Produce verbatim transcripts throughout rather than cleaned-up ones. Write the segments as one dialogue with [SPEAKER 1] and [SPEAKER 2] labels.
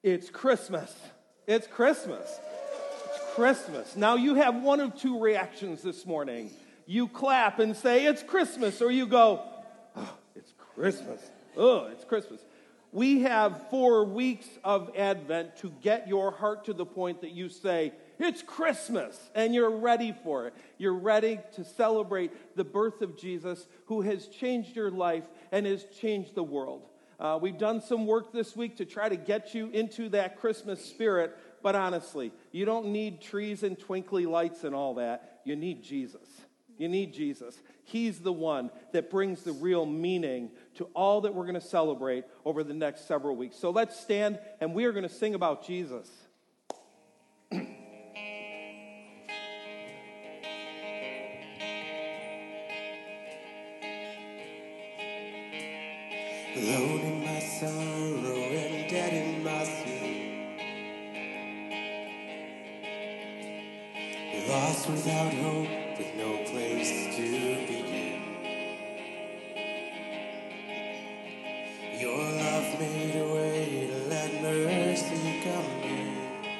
[SPEAKER 1] It's Christmas. It's Christmas. It's Christmas. Now you have one of two reactions this morning. You clap and say, it's Christmas, or you go, oh, it's Christmas. Oh, it's Christmas. We have four weeks of Advent to get your heart to the point that you say, it's Christmas, and you're ready for it. You're ready to celebrate the birth of Jesus, who has changed your life and has changed the world. Uh, we've done some work this week to try to get you into that Christmas spirit, but honestly, you don't need trees and twinkly lights and all that. You need Jesus. You need Jesus. He's the one that brings the real meaning to all that we're going to celebrate over the next several weeks. So let's stand, and we are going to sing about Jesus.
[SPEAKER 2] Alone in my sorrow and dead in my sin, lost without hope, with no place to begin. Your love made a way to let mercy come in.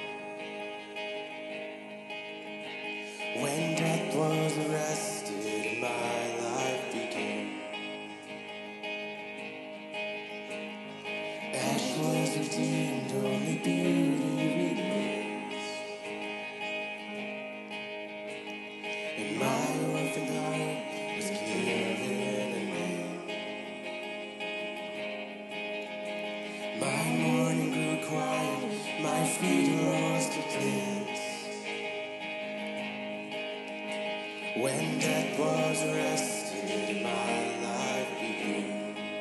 [SPEAKER 2] When death was arrested and my life began, ash was redeemed, only beauty remains. And my orphan heart was given a name. My mourning grew quiet, my freedom rose to dance. When death was arrested, my life began.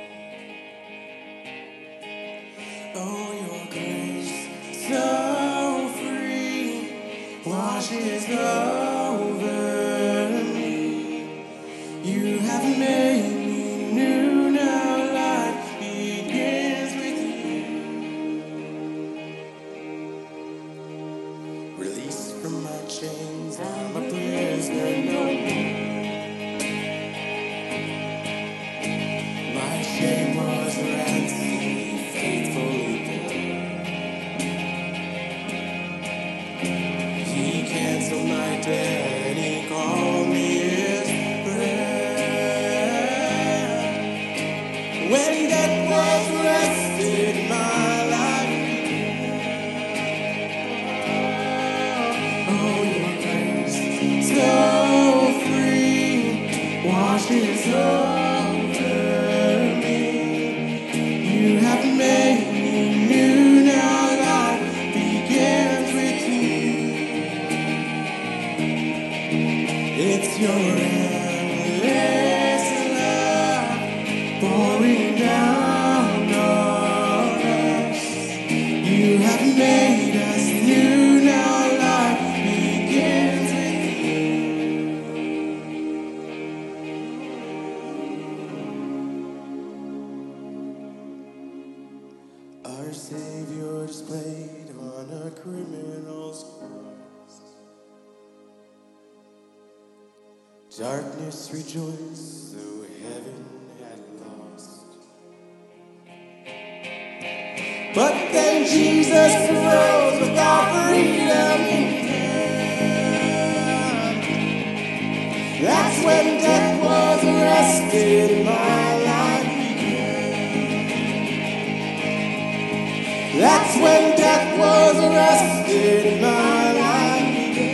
[SPEAKER 2] Oh, your grace, so free, washes over me. You have made me new, now life begins with you. Released from my chains, I'm a prisoner no more. My shame was ransomed, faithfully borne. He canceled my debt and he called me his friend. When death was arrested, my life began. Oh, your grace, so free, washes over me. You have made me new, now life begins with you. It's your endless love pouring down on us. You have made us new, now life begins with you. Our Savior displayed on a criminal's cross. Darkness rejoiced, though heaven had lost. But then Jesus arose with our freedom in hand. That's when death was arrested, my life began. That's when death was arrested, my life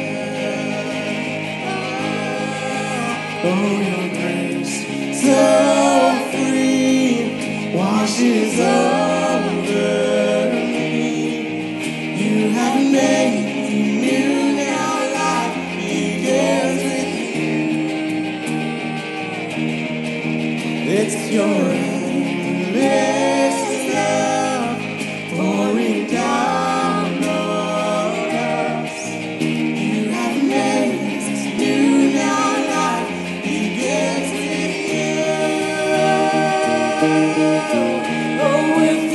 [SPEAKER 2] began. Oh, your grace, so free, washes over me. You have made me new, now life begins with you. It's your endless love pouring down on us. You have made us new, now life begins with you. Oh, with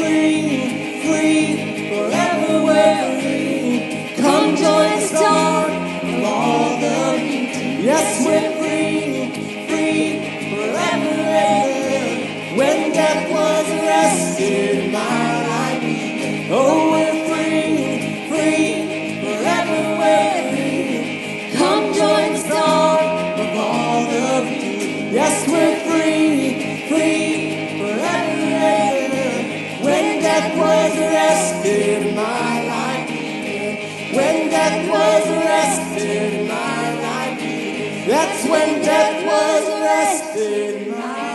[SPEAKER 2] death was arrested, my life began. When death was arrested, my life began. That's when death was arrested, my life began.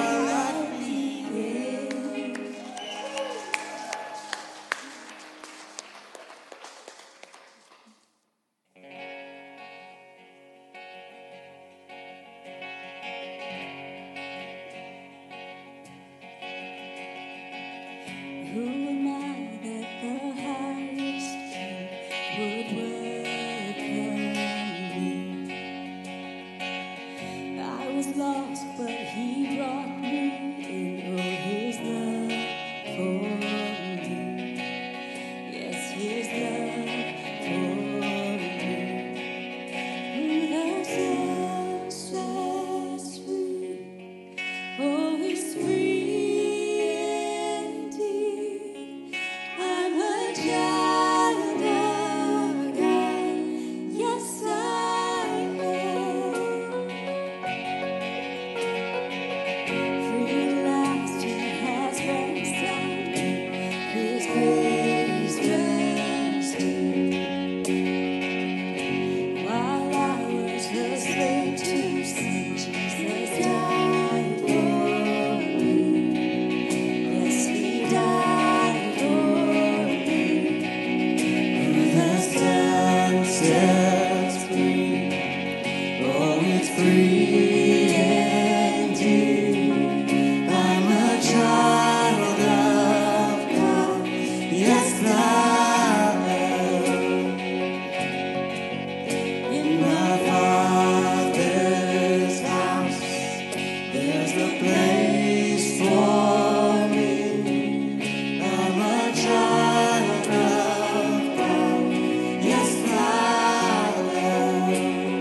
[SPEAKER 3] Who am I that the highest King would welcome me? I was lost, but He brought me in. Oh, His love for me. Yes, His love for me. Who the Son sets free, oh, is free. I'm a child of God. Yes, I am. Free at last, He has ransomed me. His grace rescued. While I was a slave to sin, Jesus died for me. Yes, He died for me. Who the Son sets free, oh, it's free indeed. I'm a child of God. Yes, I am. In my Father's house, there's a place for me. I'm a child of God. Yes, I am.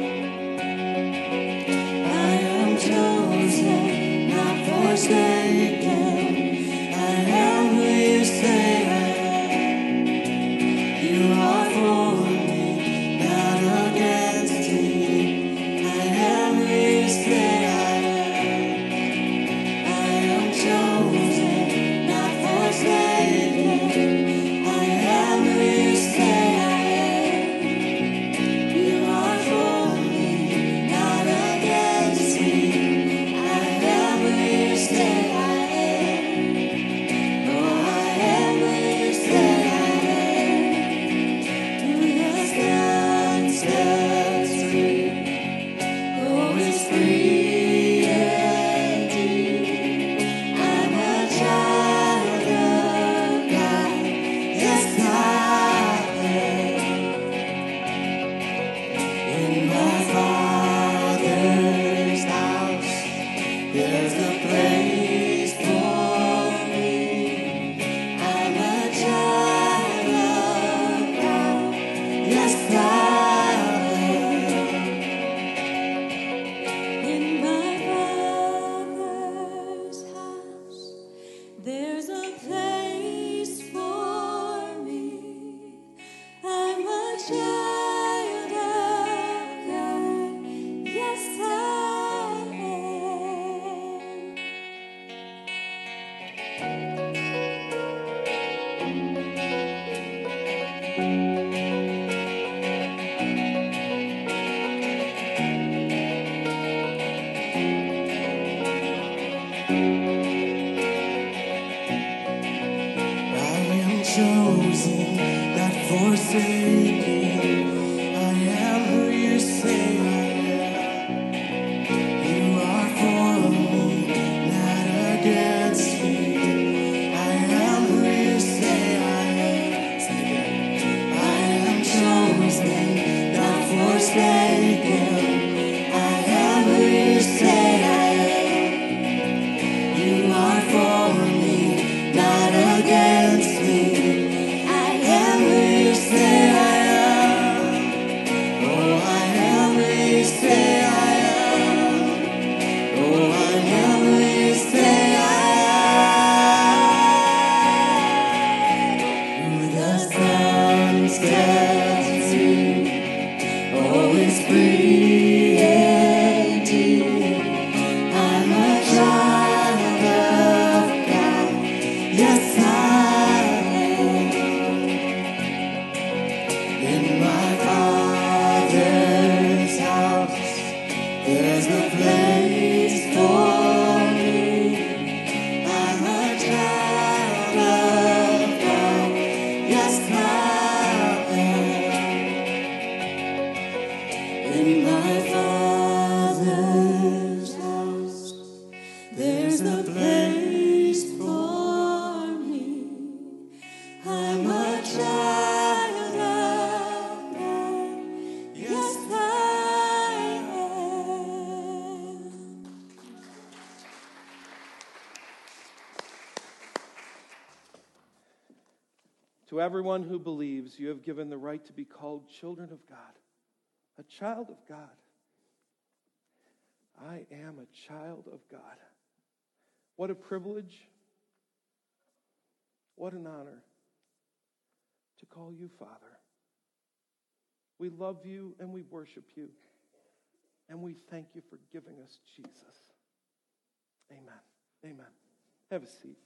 [SPEAKER 3] I am chosen, not forsaken. I am who you say I am. You are for me, not against me. I am who you say I am. I am chosen, not forsaken. I am who you say I am. You are for me, not against me. I am who you say I am. Oh, I am who you say I am. Who the Son sets free, oh, is free indeed. I'm a child of God. Yes, I am. In my Father's house, there's a place for me. I'm a child of God. Yes, I am. In my Father's house, there's a place for me. I'm a child of God. Yes, I
[SPEAKER 2] Chosen, not forsaken. I am who you say I am. You are for me, not against me. I am who you say I am. Say it. I am chosen, not forsaken. I am who you say I am. You are for me, not against me. I am who you say I am. Oh, I am who you say I am. Oh, I am who you say I am. Who the Son sets free, oh, is free indeed. I'm a child of God. Yes, I am.
[SPEAKER 1] To everyone who believes, you have given the right to be called children of God, a child of God. I am a child of God. What a privilege. What an honor to call you Father. We love you and we worship you. And we thank you for giving us Jesus. Amen. Amen. Have a seat.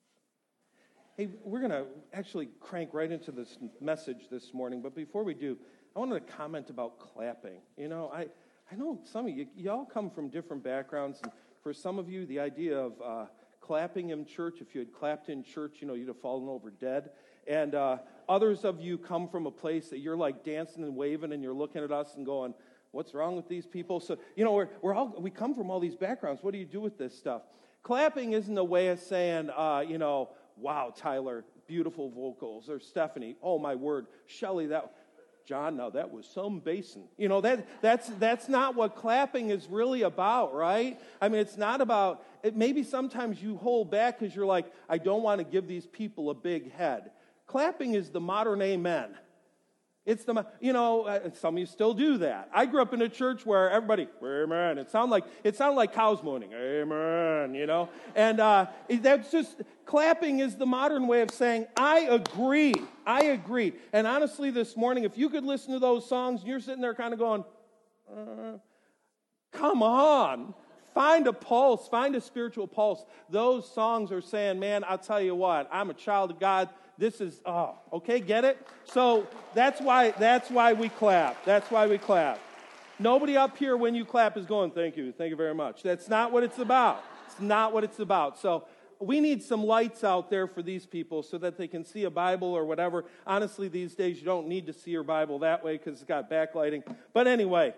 [SPEAKER 1] Hey, we're going to actually crank right into this message this morning. But before we do, I wanted to comment about clapping. You know, I, I know some of you, y'all come from different backgrounds. And for some of you, the idea of uh, clapping in church, if you had clapped in church, you know, you'd have fallen over dead. And uh, others of you come from a place that you're like dancing and waving and you're looking at us and going, what's wrong with these people? So, you know, we're, we're all, we come from all these backgrounds. What do you do with this stuff? Clapping isn't a way of saying, uh, you know, wow, Tyler, beautiful vocals. Or Stephanie, oh, my word, Shelley, that, John, now that was some basin. You know, that that's that's not what clapping is really about, right? I mean, it's not about, it, maybe sometimes you hold back because you're like, I don't want to give these people a big head. Clapping is the modern amen. It's the, you know, uh, some of you still do that. I grew up in a church where everybody, amen. It sounded like, it sounded like cows mooning, amen, you know. And uh, that's just, clapping is the modern way of saying, I agree, I agree. And honestly, this morning, if you could listen to those songs, and you're sitting there kind of going, uh, come on. Find a pulse, find a spiritual pulse. Those songs are saying, man, I'll tell you what, I'm a child of God. This is, oh, okay, get it? So that's why that's why we clap. That's why we clap. Nobody up here when you clap is going, thank you, thank you very much. That's not what it's about. It's not what it's about. So we need some lights out there for these people so that they can see a Bible or whatever. Honestly, these days you don't need to see your Bible that way because it's got backlighting. But anyway,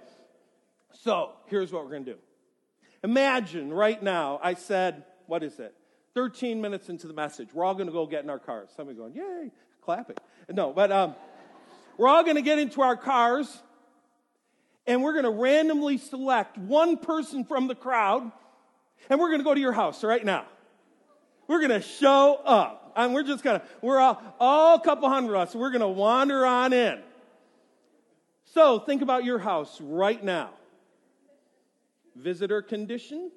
[SPEAKER 1] so here's what we're going to do. Imagine right now I said, what is it? thirteen minutes into the message, we're all going to go get in our cars. Somebody going, yay, clapping. No, but um, we're all going to get into our cars, and we're going to randomly select one person from the crowd, and we're going to go to your house right now. We're going to show up. And we're just going to, we're all, all a couple hundred of us, we're going to wander on in. So think about your house right now. Visitor condition?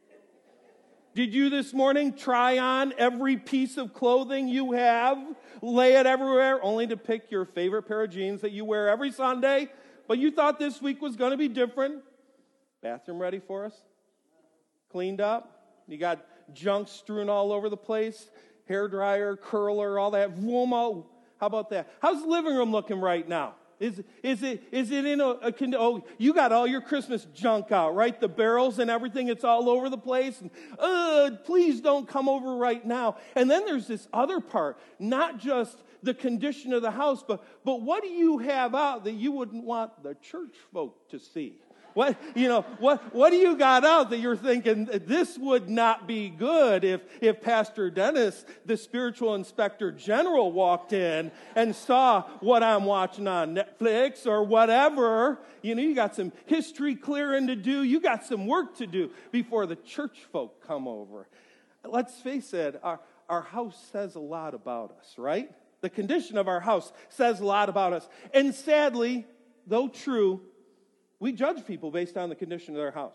[SPEAKER 1] Did you this morning try on every piece of clothing you have, lay it everywhere, only to pick your favorite pair of jeans that you wear every Sunday, but you thought this week was going to be different? Bathroom ready for us? Cleaned up? You got junk strewn all over the place? Hair dryer, curler, all that. Vroom, all. How about that? How's the living room looking right now? Is, is it is it in a, a oh you got all your Christmas junk out, right? The barrels and everything, it's all over the place. And uh, please don't come over right now. And then there's this other part, not just the condition of the house, but but what do you have out that you wouldn't want the church folk to see? What, you know, what, what do you got out that you're thinking this would not be good if, if Pastor Dennis, the spiritual inspector general, walked in and saw what I'm watching on Netflix or whatever? You know, you got some history clearing to do. You got some work to do before the church folk come over. Let's face it, our, our house says a lot about us, right? The condition of our house says a lot about us. And sadly, though true, we judge people based on the condition of their house.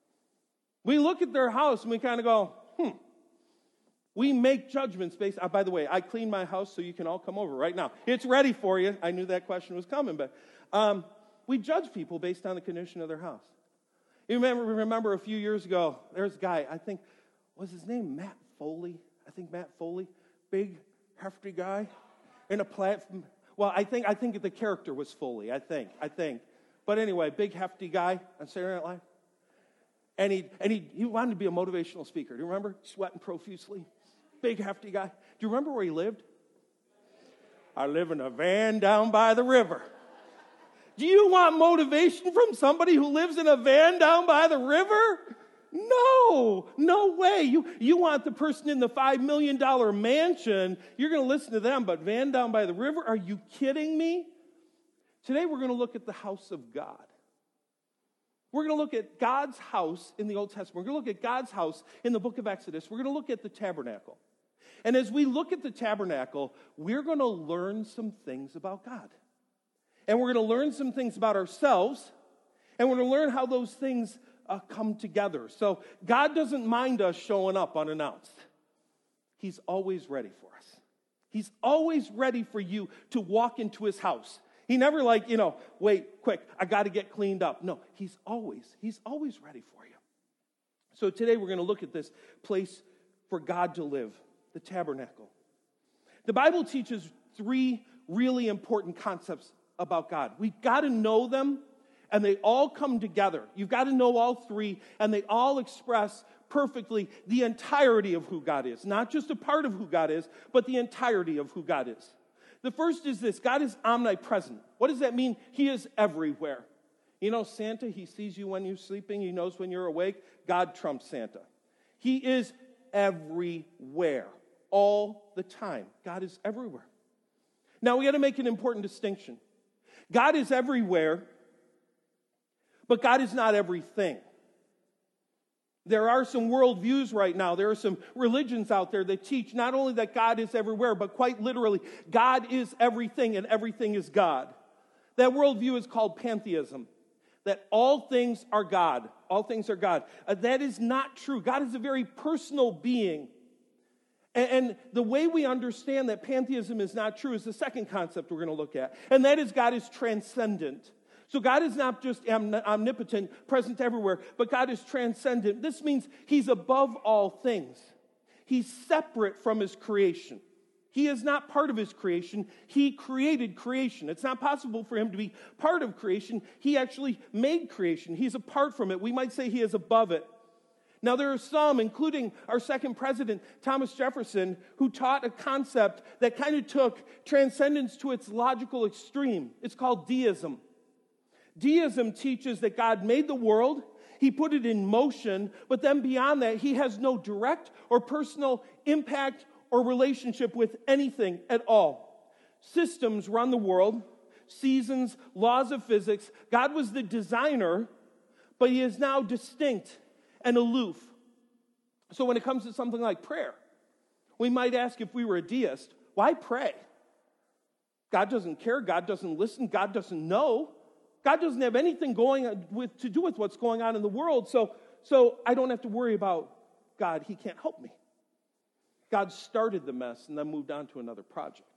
[SPEAKER 1] We look at their house and we kind of go, hmm. We make judgments based on, by the way, I cleaned my house so you can all come over right now. It's ready for you. I knew that question was coming, but um, we judge people based on the condition of their house. You remember, remember a few years ago, there's a guy, I think, was his name Matt Foley? I think Matt Foley, big, hefty guy in a platform. Well, I think I think the character was Foley, I think, I think. But anyway, big, hefty guy on Saturday Night Live. And he and he, he wanted to be a motivational speaker. Do you remember? Sweating profusely. Big, hefty guy. Do you remember where he lived? I live in a van down by the river. Do you want motivation from somebody who lives in a van down by the river? No, no way. You, you want the person in the five million dollars mansion. You're going to listen to them, but van down by the river? Are you kidding me? Today we're going to look at the house of God. We're going to look at God's house in the Old Testament. We're going to look at God's house in the book of Exodus. We're going to look at the tabernacle. And as we look at the tabernacle, we're going to learn some things about God. And we're going to learn some things about ourselves, and we're going to learn how those things uh, come together. So God doesn't mind us showing up unannounced. He's always ready for us. He's always ready for you to walk into his house. He never like, you know, wait, quick, I got to get cleaned up. No, he's always, he's always ready for you. So today we're going to look at this place for God to live, the tabernacle. The Bible teaches three really important concepts about God. We've got to know them, and they all come together. You've got to know all three, and they all express perfectly the entirety of who God is. Not just a part of who God is, but the entirety of who God is. The first is this: God is omnipresent. What does that mean? He is everywhere. You know, Santa, he sees you when you're sleeping. He knows when you're awake. God trumps Santa. He is everywhere, all the time. God is everywhere. Now, we got to make an important distinction. God is everywhere, but God is not everything. There are some worldviews right now. There are some religions out there that teach not only that God is everywhere, but quite literally, God is everything and everything is God. That worldview is called pantheism, that all things are God. All things are God. Uh, that is not true. God is a very personal being. And, and the way we understand that pantheism is not true is the second concept we're going to look at, and that is God is transcendent. So God is not just omnipotent, present everywhere, but God is transcendent. This means he's above all things. He's separate from his creation. He is not part of his creation. He created creation. It's not possible for him to be part of creation. He actually made creation. He's apart from it. We might say he is above it. Now, there are some, including our second president, Thomas Jefferson, who taught a concept that kind of took transcendence to its logical extreme. It's called deism. Deism teaches that God made the world, he put it in motion, but then beyond that, he has no direct or personal impact or relationship with anything at all. Systems run the world, seasons, laws of physics. God was the designer, but he is now distinct and aloof. So when it comes to something like prayer, we might ask, if we were a deist, why pray? God doesn't care. God doesn't listen. God doesn't know. God doesn't have anything going with to do with what's going on in the world, so, so I don't have to worry about God. He can't help me. God started the mess and then moved on to another project.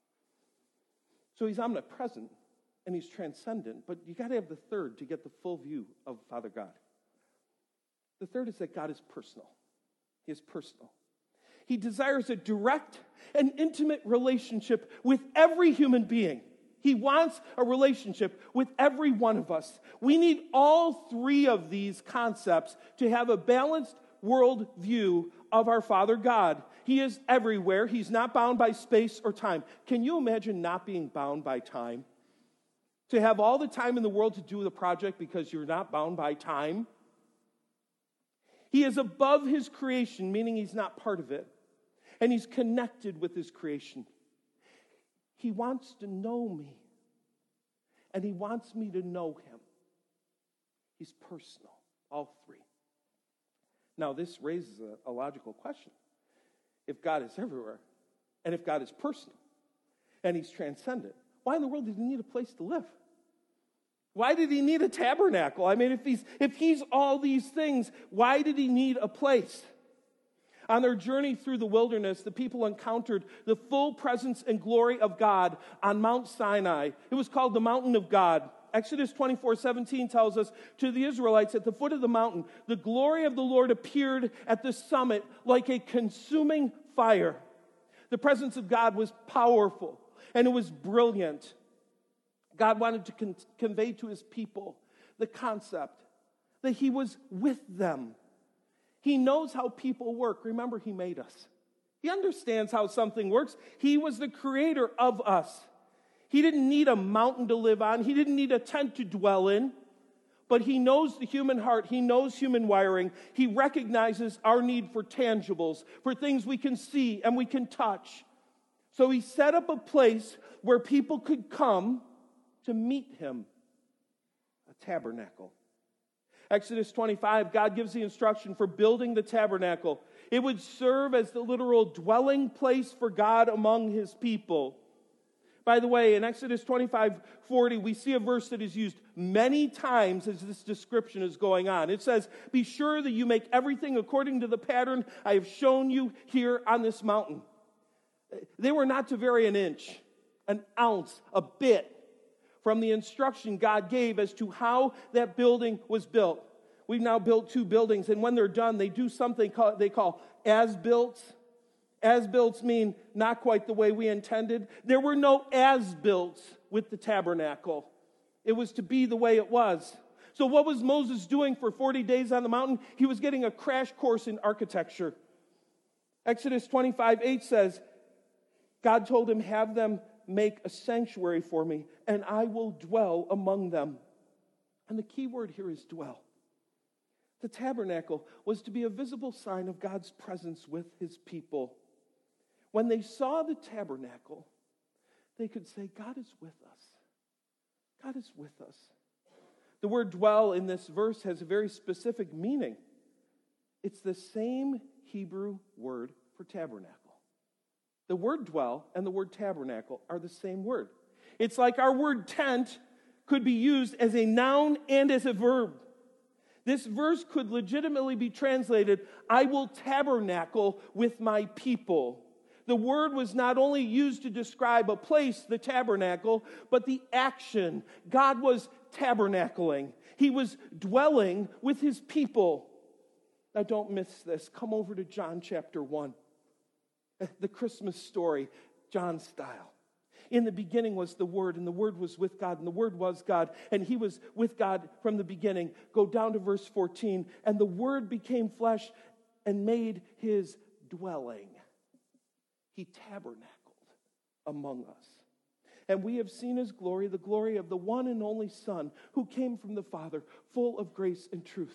[SPEAKER 1] So he's omnipresent and he's transcendent, but you got to have the third to get the full view of Father God. The third is that God is personal. He is personal. He desires a direct and intimate relationship with every human being. He wants a relationship with every one of us. We need all three of these concepts to have a balanced world view of our Father God. He is everywhere. He's not bound by space or time. Can you imagine not being bound by time? To have all the time in the world to do the project because you're not bound by time? He is above his creation, meaning he's not part of it. And he's connected with his creation. He wants to know me. And he wants me to know him. He's personal, all three. Now, this raises a, a logical question. If God is everywhere, and if God is personal, and he's transcendent, why in the world did he need a place to live? Why did he need a tabernacle? I mean, if he's, if he's all these things, why did he need a place? On their journey through the wilderness, the people encountered the full presence and glory of God on Mount Sinai. It was called the Mountain of God. Exodus twenty-four seventeen tells us, to the Israelites at the foot of the mountain, the glory of the Lord appeared at the summit like a consuming fire. The presence of God was powerful and it was brilliant. God wanted to con- convey to his people the concept that he was with them. He knows how people work. Remember, he made us. He understands how something works. He was the creator of us. He didn't need a mountain to live on. He didn't need a tent to dwell in. But he knows the human heart. He knows human wiring. He recognizes our need for tangibles, for things we can see and we can touch. So he set up a place where people could come to meet him, a tabernacle. Exodus twenty-five, God gives the instruction for building the tabernacle. It would serve as the literal dwelling place for God among his people. By the way, in Exodus twenty-five forty, we see a verse that is used many times as this description is going on. It says, "Be sure that you make everything according to the pattern I have shown you here on this mountain." They were not to vary an inch, an ounce, a bit from the instruction God gave as to how that building was built. We've now built two buildings, and when they're done, they do something called, they call as-built. As-built mean not quite the way we intended. There were no as-built with the tabernacle. It was to be the way it was. So what was Moses doing for forty days on the mountain? He was getting a crash course in architecture. Exodus twenty-five eight says, God told him, "Have them make a sanctuary for me, and I will dwell among them." And the key word here is dwell. The tabernacle was to be a visible sign of God's presence with his people. When they saw the tabernacle, they could say, God is with us. God is with us. The word dwell in this verse has a very specific meaning. It's the same Hebrew word for tabernacle. The word dwell and the word tabernacle are the same word. It's like our word tent could be used as a noun and as a verb. This verse could legitimately be translated, I will tabernacle with my people. The word was not only used to describe a place, the tabernacle, but the action. God was tabernacling. He was dwelling with his people. Now don't miss this. Come over to John chapter one. The Christmas story, John style. In the beginning was the Word, and the Word was with God, and the Word was God, and he was with God from the beginning. Go down to verse fourteen. And the Word became flesh and made his dwelling. He tabernacled among us. And we have seen his glory, the glory of the one and only Son, who came from the Father, full of grace and truth.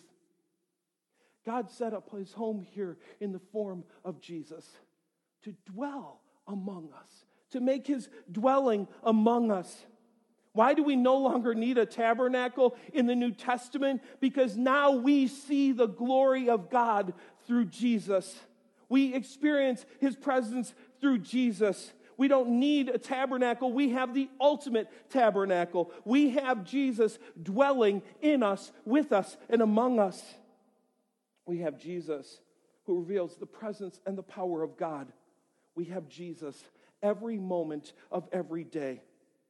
[SPEAKER 1] God set up his home here in the form of Jesus to dwell among us, to make his dwelling among us. Why do we no longer need a tabernacle in the New Testament? Because now we see the glory of God through Jesus. We experience his presence through Jesus. We don't need a tabernacle. We have the ultimate tabernacle. We have Jesus dwelling in us, with us, and among us. We have Jesus who reveals the presence and the power of God. We have Jesus every moment of every day.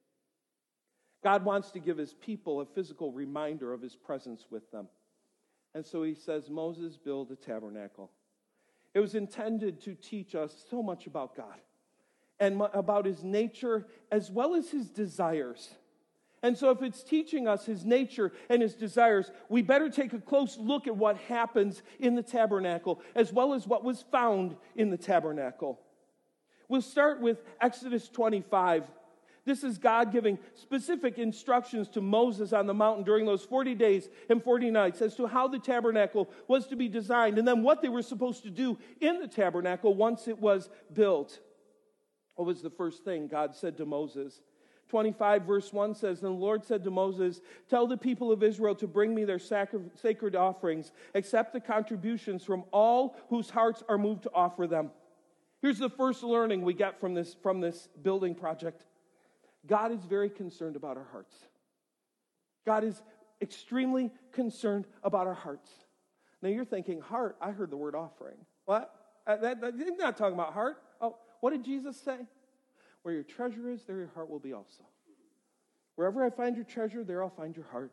[SPEAKER 1] God wants to give his people a physical reminder of his presence with them. And so he says, Moses, build a tabernacle. It was intended to teach us so much about God and about his nature as well as his desires. And so if it's teaching us his nature and his desires, we better take a close look at what happens in the tabernacle as well as what was found in the tabernacle. We'll start with Exodus twenty-five. This is God giving specific instructions to Moses on the mountain during those forty days and forty nights as to how the tabernacle was to be designed and then what they were supposed to do in the tabernacle once it was built. What was the first thing God said to Moses? twenty-five verse one says, And the Lord said to Moses, Tell the people of Israel to bring me their sacri- sacred offerings, accept the contributions from all whose hearts are moved to offer them. Here's the first learning we get from this, from this building project. God is very concerned about our hearts. God is extremely concerned about our hearts. Now you're thinking, heart, I heard the word offering. What? Uh, that, that, you're not talking about heart. Oh, what did Jesus say? Where your treasure is, there your heart will be also. Wherever I find your treasure, there I'll find your heart.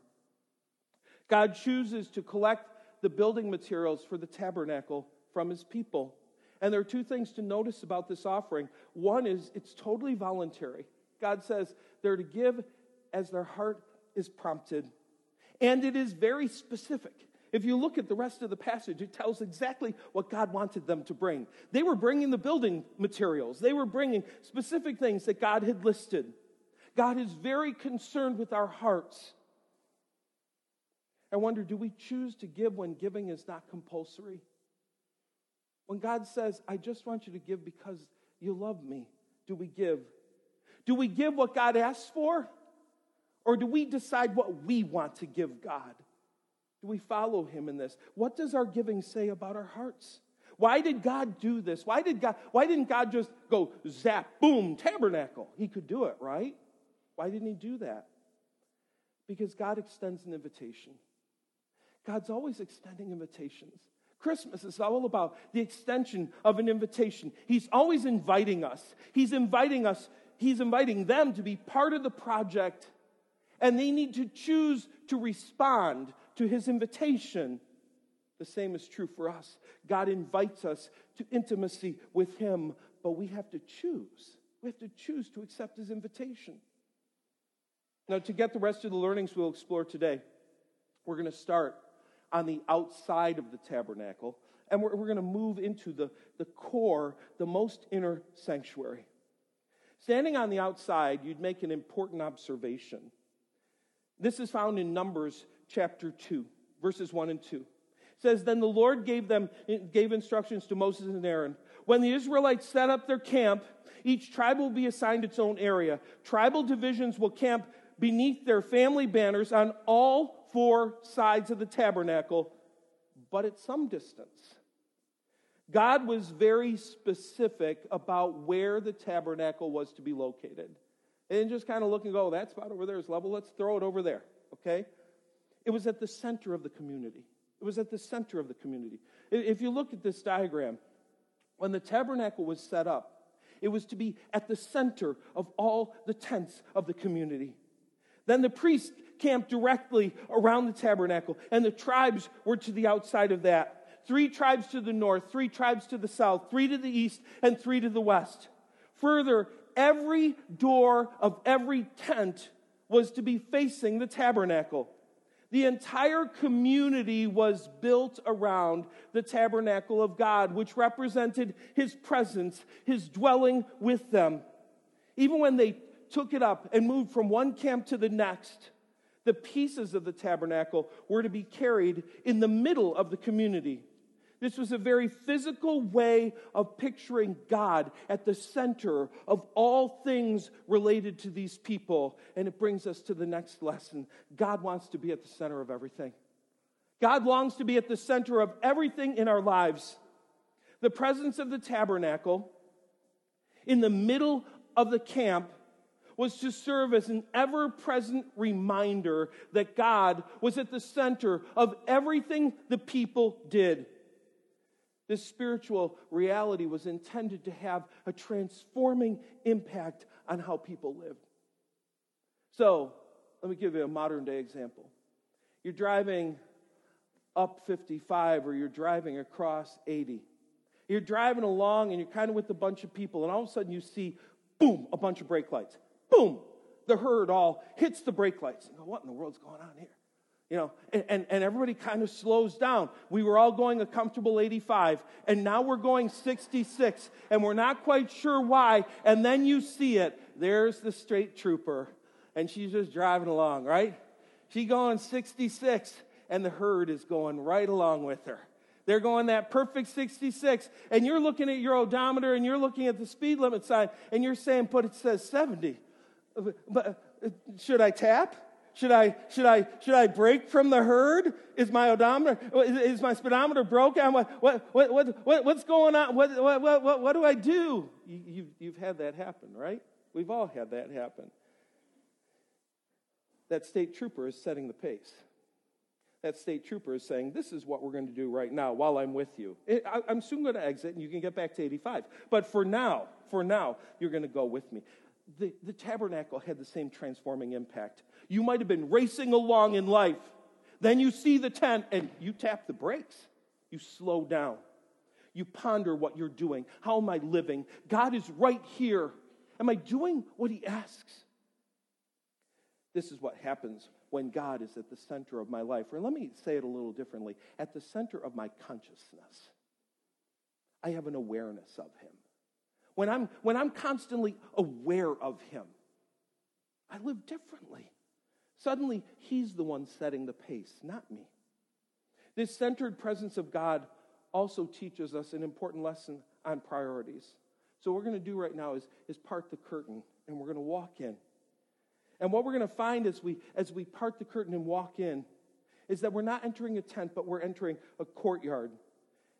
[SPEAKER 1] God chooses to collect the building materials for the tabernacle from his people. And there are two things to notice about this offering. One is it's totally voluntary. God says they're to give as their heart is prompted. And it is very specific. If you look at the rest of the passage, it tells exactly what God wanted them to bring. They were bringing the building materials. They were bringing specific things that God had listed. God is very concerned with our hearts. I wonder, do we choose to give when giving is not compulsory? When God says, I just want you to give because you love me, do we give? Do we give what God asks for? Or do we decide what we want to give God? Do we follow him in this? What does our giving say about our hearts? Why did God do this? Why did God, why didn't God just go zap, boom, tabernacle? He could do it, right? Why didn't he do that? Because God extends an invitation. God's always extending invitations. Christmas is all about the extension of an invitation. He's always inviting us. He's inviting us, he's inviting them to be part of the project, and they need to choose to respond to his invitation. The same is true for us. God invites us to intimacy with him, but we have to choose. We have to choose to accept his invitation. Now, to get the rest of the learnings we'll explore today, we're going to start on the outside of the tabernacle, and we're, we're going to move into the, the core, the most inner sanctuary. Standing on the outside, you'd make an important observation. This is found in Numbers chapter two, verses one and two. It says, "Then the Lord gave them gave instructions to Moses and Aaron. When the Israelites set up their camp, each tribe will be assigned its own area. Tribal divisions will camp beneath their family banners on all four sides of the tabernacle, but at some distance." God was very specific about where the tabernacle was to be located. They didn't just kind of look and go, "That spot over there is level, let's throw it over there," okay? It was at the center of the community. It was at the center of the community. If you look at this diagram, when the tabernacle was set up, it was to be at the center of all the tents of the community. Then the priests camped directly around the tabernacle, and the tribes were to the outside of that. Three tribes to the north, three tribes to the south, three to the east, and three to the west. Further, every door of every tent was to be facing the tabernacle. The entire community was built around the tabernacle of God, which represented his presence, his dwelling with them. Even when they took it up and moved from one camp to the next, the pieces of the tabernacle were to be carried in the middle of the community. This was a very physical way of picturing God at the center of all things related to these people. And it brings us to the next lesson. God wants to be at the center of everything. God longs to be at the center of everything in our lives. The presence of the tabernacle in the middle of the camp was to serve as an ever-present reminder that God was at the center of everything the people did. This spiritual reality was intended to have a transforming impact on how people lived. So, let me give you a modern-day example. You're driving up fifty-five or you're driving across eighty. You're driving along and you're kind of with a bunch of people, and all of a sudden you see, boom, a bunch of brake lights. Boom! The herd all hits the brake lights. You go, what in the world's going on here? You know, and, and, and everybody kind of slows down. We were all going a comfortable eighty-five, and now we're going sixty-six, and we're not quite sure why. And then you see it. There's the state trooper, and she's just driving along, right? She's going sixty-six, and the herd is going right along with her. They're going that perfect sixty-six, and you're looking at your odometer, and you're looking at the speed limit sign, and you're saying, but it says seventy. But should I tap? Should I should I should I break from the herd? Is my odometer is my speedometer broken? What what what what, what what's going on? What what what what, what do I do? You, you've you've had that happen, right? We've all had that happen. That state trooper is setting the pace. That state trooper is saying, "This is what we're going to do right now while I'm with you. I, I'm soon going to exit, and you can get back to eighty-five. But for now, for now, you're going to go with me." The, the tabernacle had the same transforming impact. You might have been racing along in life. Then you see the tent and you tap the brakes. You slow down. You ponder what you're doing. How am I living? God is right here. Am I doing what he asks? This is what happens when God is at the center of my life. Or let me say it a little differently. At the center of my consciousness. I have an awareness of him. When I'm, when I'm constantly aware of him, I live differently. Suddenly, he's the one setting the pace, not me. This centered presence of God also teaches us an important lesson on priorities. So what we're going to do right now is, is part the curtain, and we're going to walk in. And what we're going to find as we, as we part the curtain and walk in is that we're not entering a tent, but we're entering a courtyard.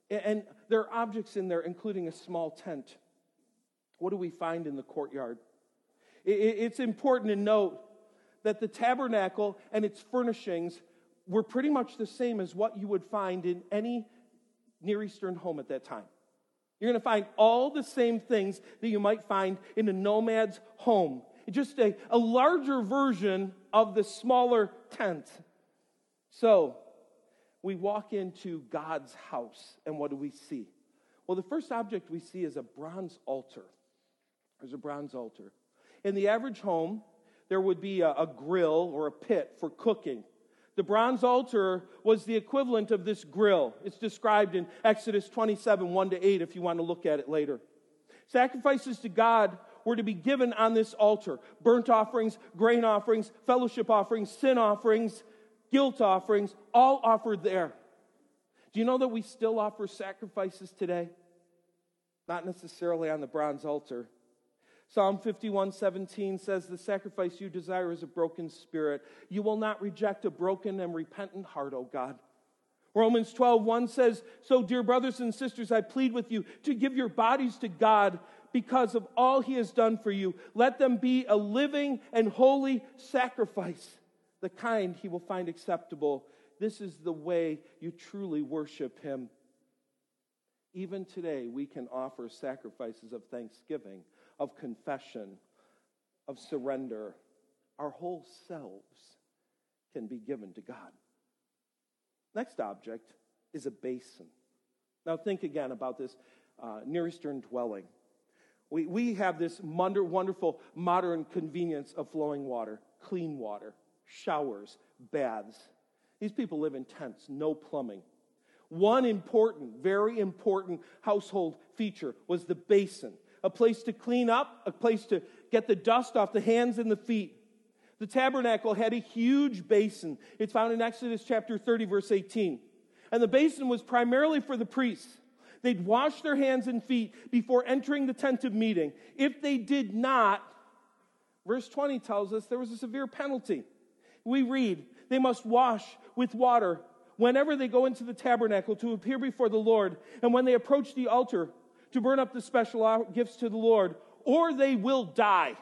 [SPEAKER 1] And there are objects in there, including a small tent. What do we find in the courtyard? It's important to note that the tabernacle and its furnishings were pretty much the same as what you would find in any Near Eastern home at that time. You're going to find all the same things that you might find in a nomad's home. Just a, a larger version of the smaller tent. So, we walk into God's house, and what do we see? Well, the first object we see is a bronze altar. There's a bronze altar. In the average home, there would be a, a grill or a pit for cooking. The bronze altar was the equivalent of this grill. It's described in Exodus twenty-seven, one to eight, if you want to look at it later. Sacrifices to God were to be given on this altar. Burnt offerings, grain offerings, fellowship offerings, sin offerings, guilt offerings, all offered there. Do you know that we still offer sacrifices today? Not necessarily on the bronze altar. Psalm fifty-one seventeen says, the sacrifice you desire is a broken spirit. You will not reject a broken and repentant heart, O God. Romans twelve one says, so dear brothers and sisters, I plead with you to give your bodies to God because of all he has done for you. Let them be a living and holy sacrifice, the kind he will find acceptable. This is the way you truly worship him. Even today, we can offer sacrifices of thanksgiving, of confession, of surrender. Our whole selves can be given to God. Next object is a basin. Now think again about this uh, Near Eastern dwelling. We, we have this wonder, wonderful modern convenience of flowing water, clean water, showers, baths. These people live in tents, no plumbing. One important, very important household feature was the basin. A place to clean up, a place to get the dust off the hands and the feet. The tabernacle had a huge basin. It's found in Exodus chapter thirty, verse eighteen. And the basin was primarily for the priests. They'd wash their hands and feet before entering the tent of meeting. If they did not, verse twenty tells us there was a severe penalty. We read, they must wash with water whenever they go into the tabernacle to appear before the Lord, and when they approach the altar to burn up the special gifts to the Lord, or they will die.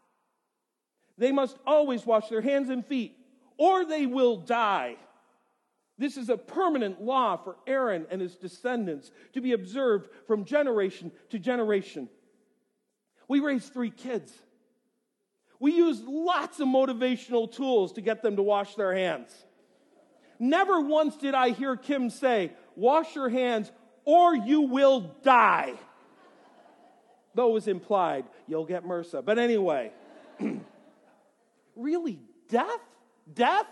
[SPEAKER 1] They must always wash their hands and feet, or they will die. This is a permanent law for Aaron and his descendants to be observed from generation to generation. We raised three kids. We used lots of motivational tools to get them to wash their hands. Never once did I hear Kim say, wash your hands or you will die. Though it was implied, you'll get MRSA. But anyway, really, death? Death?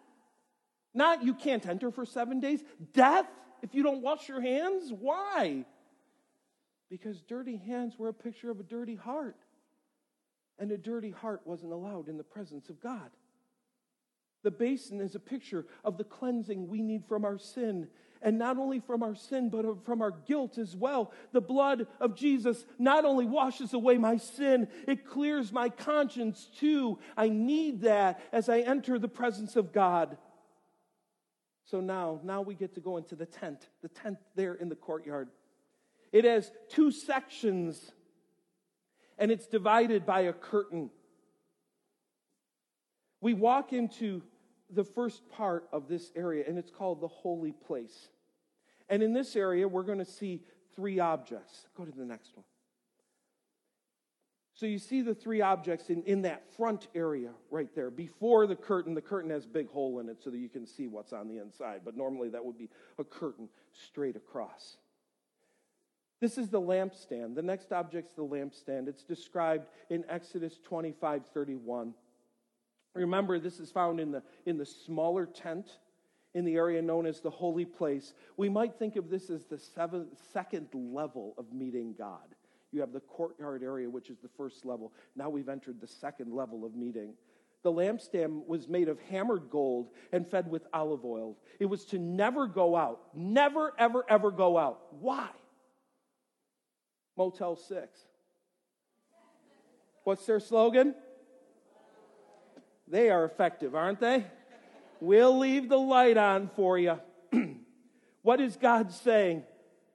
[SPEAKER 1] Not you can't enter for seven days. Death if you don't wash your hands? Why? Because dirty hands were a picture of a dirty heart. And a dirty heart wasn't allowed in the presence of God. The basin is a picture of the cleansing we need from our sin. And not only from our sin, but from our guilt as well. The blood of Jesus not only washes away my sin, it clears my conscience too. I need that as I enter the presence of God. So now, now we get to go into the tent, the tent there in the courtyard. It has two sections, and it's divided by a curtain. We walk into the first part of this area, and it's called the holy place. And in this area, we're going to see three objects. Go to the next one. So you see the three objects in, in that front area right there. Before the curtain, the curtain has a big hole in it so that you can see what's on the inside. But normally that would be a curtain straight across. This is the lampstand. The next object's the lampstand. It's described in Exodus twenty-five thirty-one. Remember, this is found in the, in the smaller tent in the area known as the holy place. We might think of this as the seventh, second level of meeting God. You have the courtyard area, which is the first level. Now we've entered the second level of meeting. The lampstand was made of hammered gold and fed with olive oil. It was to never go out. Never, ever, ever go out. Why? Motel six. What's their slogan? They are effective, aren't they? We'll leave the light on for you. What is God saying?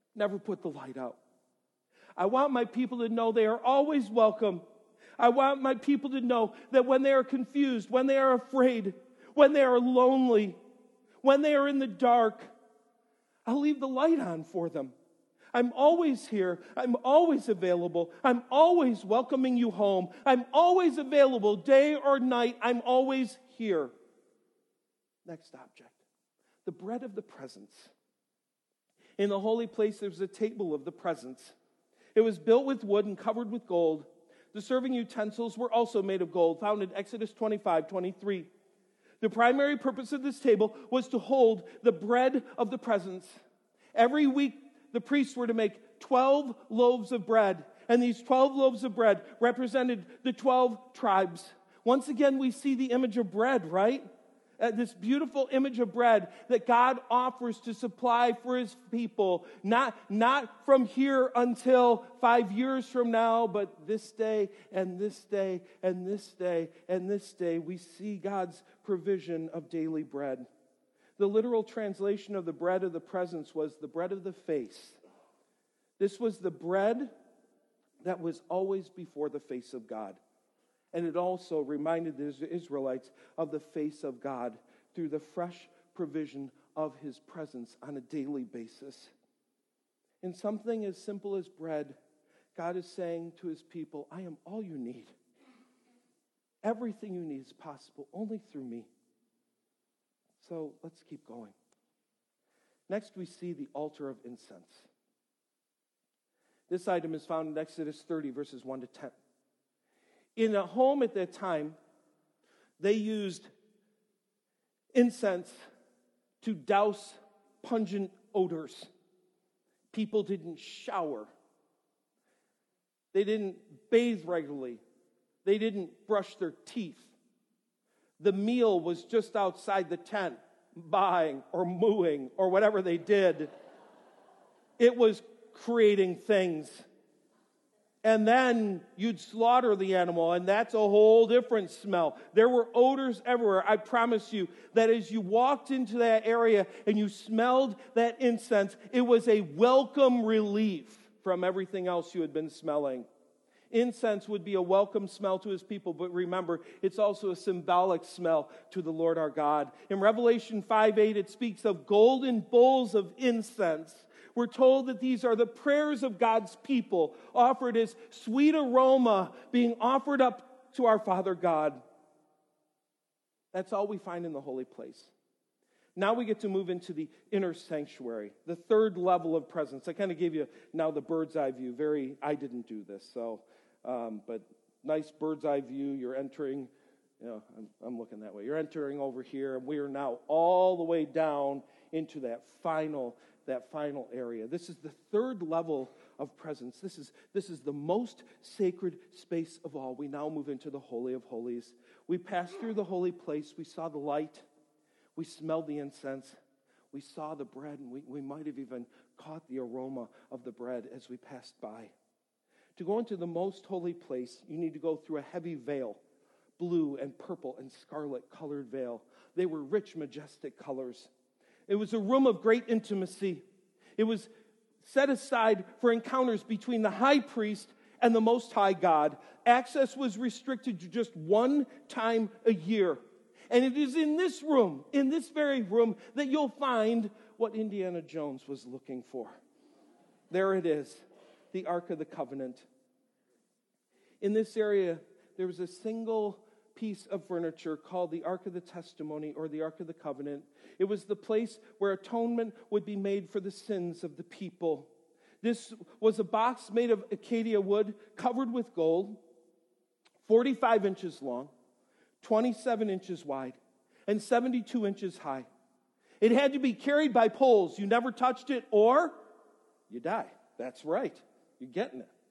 [SPEAKER 1] Never put the light out. I want my people to know they are always welcome. I want my people to know that when they are confused, when they are afraid, when they are lonely, when they are in the dark, I'll leave the light on for them. I'm always here. I'm always available. I'm always welcoming you home. I'm always available day or night. I'm always here. Next object. The bread of the presence. In the holy place, there was a table of the presence. It was built with wood and covered with gold. The serving utensils were also made of gold, found in Exodus twenty-five twenty-three. The primary purpose of this table was to hold the bread of the presence. Every week, the priests were to make twelve loaves of bread, and these twelve loaves of bread represented the twelve tribes. Once again, we see the image of bread, right? Uh, this beautiful image of bread that God offers to supply for his people, not, not from here until five years from now, but this day and this day and this day and this day, we see God's provision of daily bread. The literal translation of the bread of the presence was the bread of the face. This was the bread that was always before the face of God. And it also reminded the Israelites of the face of God through the fresh provision of his presence on a daily basis. In something as simple as bread, God is saying to his people, I am all you need. Everything you need is possible only through me. So let's keep going. Next, we see the altar of incense. This item is found in Exodus thirty, verses one to ten. In a home at that time, they used incense to douse pungent odors. People didn't shower. They didn't bathe regularly. They didn't brush their teeth. The meal was just outside the tent, buying or mooing or whatever they did. It was creating things. And then you'd slaughter the animal, and that's a whole different smell. There were odors everywhere. I promise you that as you walked into that area and you smelled that incense, it was a welcome relief from everything else you had been smelling. Incense would be a welcome smell to his people, but remember, it's also a symbolic smell to the Lord our God. In Revelation five eight, it speaks of golden bowls of incense. We're told that these are the prayers of God's people, offered as sweet aroma, being offered up to our Father God. That's all we find in the holy place. Now we get to move into the inner sanctuary, the third level of presence. I kind of gave you now the bird's eye view. Very, I didn't do this, so, um, but nice bird's eye view. You're entering, you know, I'm, I'm looking that way. You're entering over here, and we are now all the way down into that final, that final area. This is the third level of presence. This is, this is the most sacred space of all. We now move into the Holy of Holies. We passed through the holy place. We saw the light. We smelled the incense. We saw the bread, and we, we might have even caught the aroma of the bread as we passed by. To go into the most holy place, you need to go through a heavy veil, blue and purple and scarlet colored veil. They were rich, majestic colors. It was a room of great intimacy. It was set aside for encounters between the high priest and the Most High God. Access was restricted to just one time a year. And it is in this room, in this very room, that you'll find what Indiana Jones was looking for. There it is, the Ark of the Covenant. In this area, there was a single piece of furniture called the Ark of the Testimony, or the Ark of the Covenant. It was the place where atonement would be made for the sins of the people. This was a box made of acacia wood, covered with gold, forty-five inches long, twenty-seven inches wide, and seventy-two inches high. It had to be carried by poles. You never touched it, or you die. That's right. You're getting it.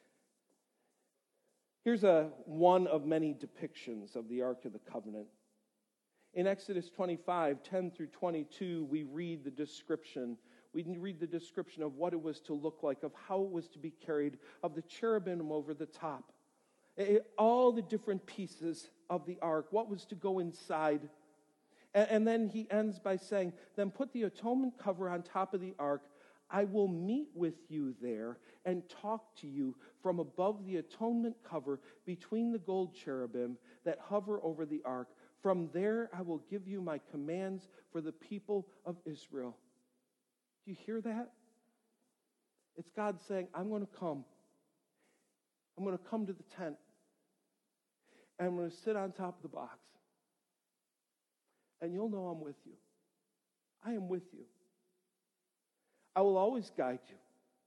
[SPEAKER 1] Here's a one of many depictions of the Ark of the Covenant. In Exodus twenty-five, ten through twenty-two, we read the description. We read the description of what it was to look like, of how it was to be carried, of the cherubim over the top. It, all the different pieces of the ark, what was to go inside. And, and then he ends by saying, then put the atonement cover on top of the ark. I will meet with you there and talk to you from above the atonement cover between the gold cherubim that hover over the ark. From there I will give you my commands for the people of Israel. Do you hear that? It's God saying, I'm going to come. I'm going to come to the tent. And I'm going to sit on top of the box. And you'll know I'm with you. I am with you. I will always guide you.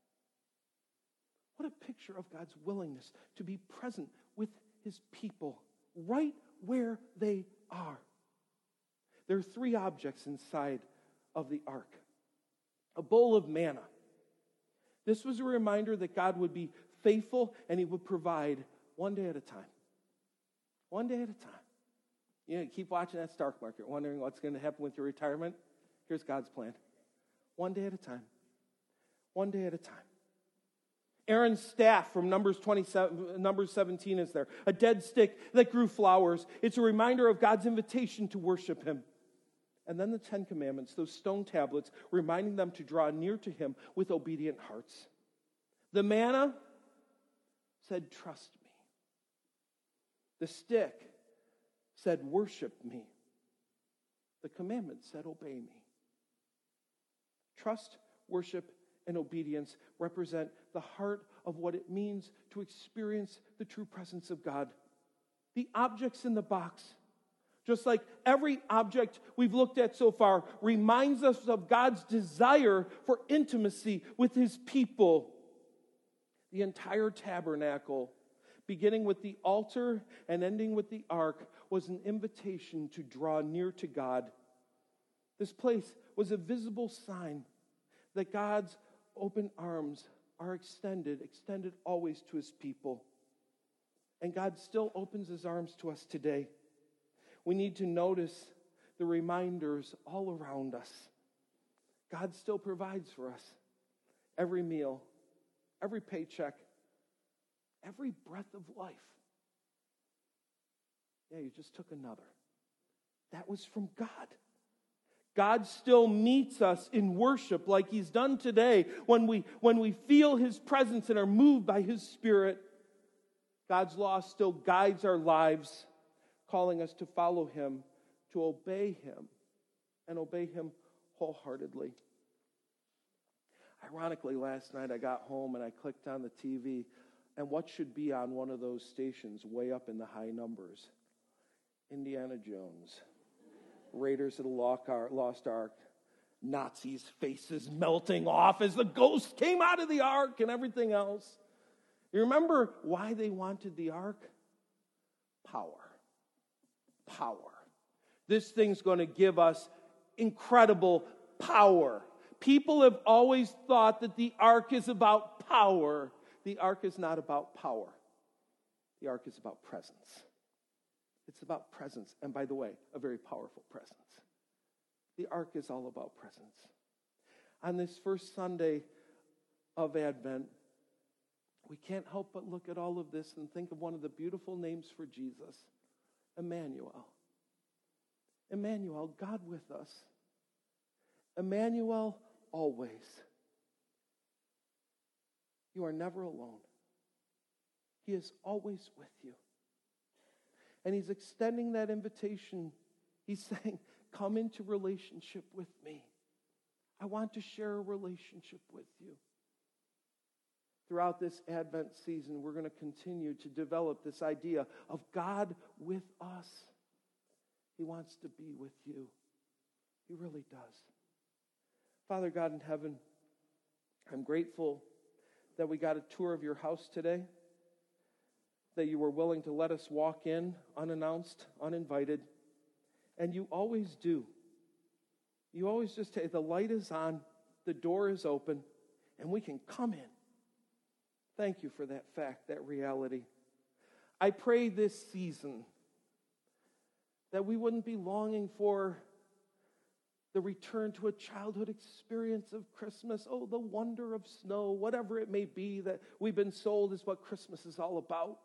[SPEAKER 1] What a picture of God's willingness to be present with his people right where they are. There are three objects inside of the ark. A bowl of manna. This was a reminder that God would be faithful and he would provide one day at a time. One day at a time. You know, keep watching that stock market, wondering what's going to happen with your retirement. Here's God's plan. One day at a time. One day at a time. Aaron's staff from Numbers twenty-seven, Numbers seventeen is there. A dead stick that grew flowers. It's a reminder of God's invitation to worship him. And then the Ten Commandments, those stone tablets, reminding them to draw near to him with obedient hearts. The manna said, trust me. The stick said, worship me. The commandment said, obey me. Trust, worship, and obedience represent the heart of what it means to experience the true presence of God. The objects in the box, just like every object we've looked at so far, reminds us of God's desire for intimacy with his people. The entire tabernacle, beginning with the altar and ending with the ark, was an invitation to draw near to God. This place was a visible sign that God's open arms are extended, extended always to his people. And God still opens his arms to us today. We need to notice the reminders all around us. God still provides for us every meal, every paycheck, every breath of life. Yeah, you just took another. That was from God. God still meets us in worship like he's done today when we, when we feel his presence and are moved by his Spirit. God's law still guides our lives, calling us to follow him, to obey him, and obey him wholeheartedly. Ironically, last night I got home and I clicked on the T V, and what should be on one of those stations way up in the high numbers? Indiana Jones. Raiders of the Lost Ark. Nazis' faces melting off as the ghost came out of the ark and everything else. You remember why they wanted the ark? Power. Power. This thing's going to give us incredible power. People have always thought that the ark is about power. The ark is not about power. The ark is about presence. It's about presence. And by the way, a very powerful presence. The ark is all about presence. On this first Sunday of Advent, we can't help but look at all of this and think of one of the beautiful names for Jesus, Emmanuel. Emmanuel, God with us. Emmanuel, always. You are never alone. He is always with you. And he's extending that invitation. He's saying, come into relationship with me. I want to share a relationship with you. Throughout this Advent season, we're going to continue to develop this idea of God with us. He wants to be with you. He really does. Father God in heaven, I'm grateful that we got a tour of your house today, that you were willing to let us walk in unannounced, uninvited, and you always do. You always just say, the light is on, the door is open, and we can come in. Thank you for that fact, that reality. I pray this season that we wouldn't be longing for the return to a childhood experience of Christmas. Oh, the wonder of snow, whatever it may be that we've been sold is what Christmas is all about.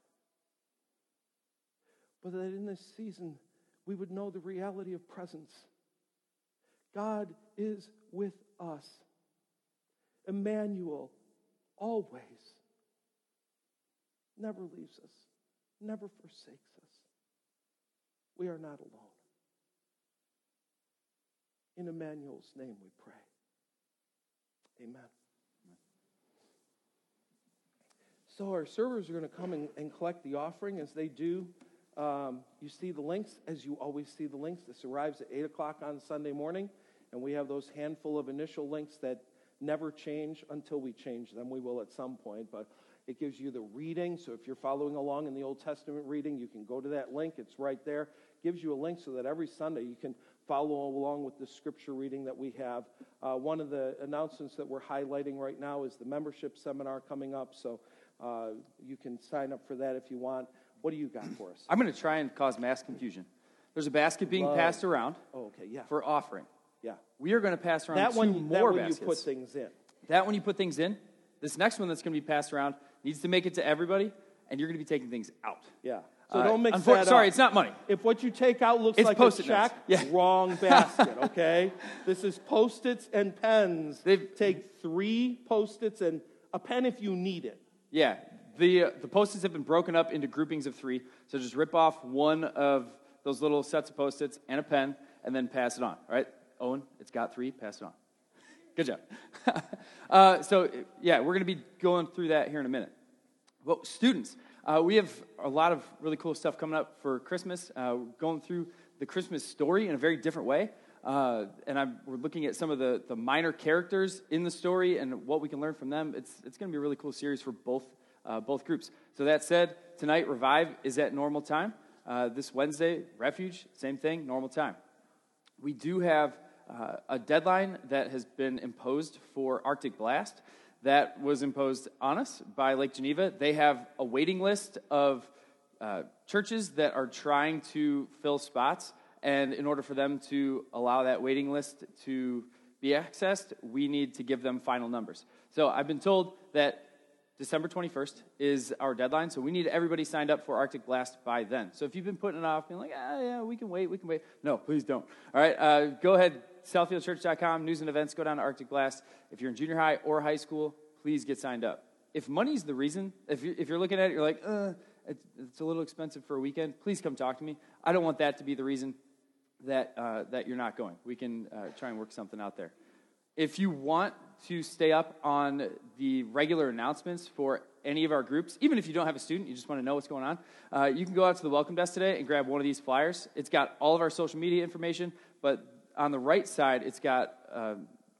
[SPEAKER 1] But that in this season, we would know the reality of presence. God is with us. Emmanuel, always, never leaves us, never forsakes us. We are not alone. In Emmanuel's name we pray. Amen. So our servers are going to come and, and collect the offering. As they do, um, you see the links, as you always see the links. This arrives at eight o'clock on Sunday morning, and we have those handful of initial links that never change until we change them. We will at some point, but it gives you the reading. So if you're following along in the Old Testament reading, you can go to that link. It's right there. Gives you a link so that every Sunday you can follow along with the scripture reading that we have. Uh, one of the announcements that we're highlighting right now is the membership seminar coming up, so uh, you can sign up for that if you want. What do you got for us?
[SPEAKER 4] I'm going to try and cause mass confusion. There's a basket being
[SPEAKER 1] Love.
[SPEAKER 4] passed around
[SPEAKER 1] Oh, okay, yeah.
[SPEAKER 4] for offering.
[SPEAKER 1] Yeah.
[SPEAKER 4] We are going to pass around
[SPEAKER 1] That
[SPEAKER 4] two
[SPEAKER 1] one, that
[SPEAKER 4] more
[SPEAKER 1] one
[SPEAKER 4] baskets.
[SPEAKER 1] you put things in.
[SPEAKER 4] That one you put things in. This next one that's going to be passed around needs to make it to everybody, and you're going to be taking things out.
[SPEAKER 1] Yeah. So
[SPEAKER 4] Uh,
[SPEAKER 1] don't mix
[SPEAKER 4] unfor-
[SPEAKER 1] that
[SPEAKER 4] Sorry,
[SPEAKER 1] up.
[SPEAKER 4] it's not money.
[SPEAKER 1] If what you take out looks
[SPEAKER 4] It's
[SPEAKER 1] like a
[SPEAKER 4] Post-it
[SPEAKER 1] check,
[SPEAKER 4] notes. Yeah.
[SPEAKER 1] wrong basket, okay? This is Post-its and pens.
[SPEAKER 4] They've-
[SPEAKER 1] Take three Post-its and a pen if you need it.
[SPEAKER 4] Yeah, the uh, the Post-its have been broken up into groupings of three, so just rip off one of those little sets of Post-its and a pen, and then pass it on, all right? Owen, it's got three, pass it on. Good job. uh, so, yeah, we're going to be going through that here in a minute. Well, students, uh, we have a lot of really cool stuff coming up for Christmas. Uh, we're going through the Christmas story in a very different way. Uh, and I'm, we're looking at some of the, the minor characters in the story and what we can learn from them. It's it's going to be a really cool series for both uh, both groups. So that said, tonight, Revive is at normal time. Uh, this Wednesday, Refuge, same thing, normal time. We do have uh, a deadline that has been imposed for Arctic Blast. That was imposed on us by Lake Geneva. They have a waiting list of uh, churches that are trying to fill spots, and in order for them to allow that waiting list to be accessed, we need to give them final numbers. So I've been told that December twenty-first is our deadline, so we need everybody signed up for Arctic Blast by then. So if you've been putting it off, being like, ah, yeah, we can wait, we can wait. No, please don't. All right, uh, go ahead, southfield church dot com, news and events, go down to Arctic Blast. If you're in junior high or high school, please get signed up. If money's the reason, if you're, if you're looking at it, you're like, uh, it's, it's a little expensive for a weekend, please come talk to me. I don't want that to be the reason that uh, that you're not going. We can uh, try and work something out there. If you want to stay up on the regular announcements for any of our groups, even if you don't have a student, you just want to know what's going on, uh, you can go out to the welcome desk today and grab one of these flyers. It's got all of our social media information, but on the right side, it's got uh,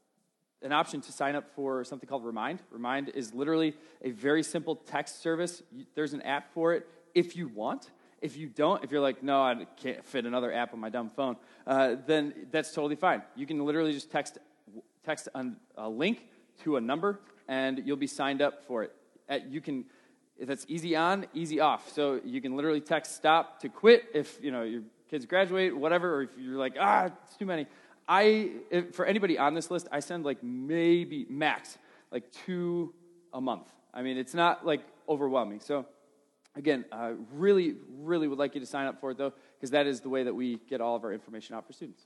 [SPEAKER 4] an option to sign up for something called Remind. Remind is literally a very simple text service. There's an app for it if you want. If you don't, if you're like, no, I can't fit another app on my dumb phone, uh, then that's totally fine. You can literally just text text a link to a number, and you'll be signed up for it. At, you can, if that's easy on, easy off. So you can literally text stop to quit if you know your kids graduate, whatever, or if you're like, ah, it's too many. I, if, for anybody on this list, I send like maybe max like two a month. I mean, it's not like overwhelming. So again, uh, really, really would like you to sign up for it though, because that is the way that we get all of our information out for students.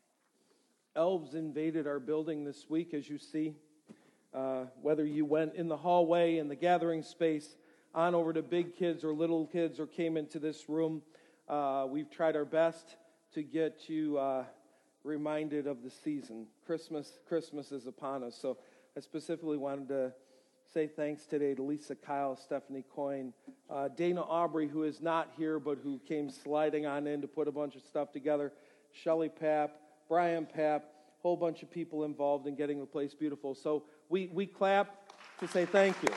[SPEAKER 1] Elves invaded our building this week, as you see. Uh, whether you went in the hallway, in the gathering space, on over to big kids or little kids, or came into this room, uh, we've tried our best to get you uh, reminded of the season. Christmas, Christmas is upon us. So I specifically wanted to say thanks today to Lisa Kyle, Stephanie Coyne, uh, Dana Aubrey, who is not here, but who came sliding on in to put a bunch of stuff together, Shelley Papp, Brian Papp, whole bunch of people involved in getting the place beautiful. So we, we clap to say thank you.